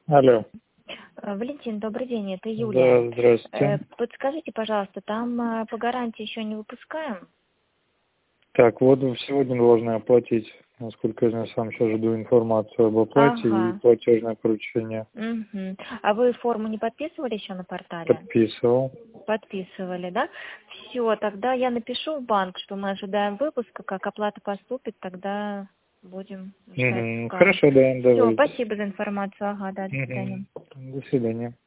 Алло. Валентин, добрый день, это Юлия. Да, здравствуйте. Подскажите, пожалуйста, там по гарантии еще не выпускаем? Так, вот сегодня должны оплатить, насколько я знаю, сам сейчас жду информацию об оплате и Ага. платежное поручение. Угу. А вы форму не подписывали еще на портале? Подписывал. Подписывали, да? Все, тогда я напишу в банк, что мы ожидаем выпуска, как оплата поступит, тогда будем ждать. Хорошо, да, Все, давайте. спасибо за информацию. Ага, да, до свидания. До свидания.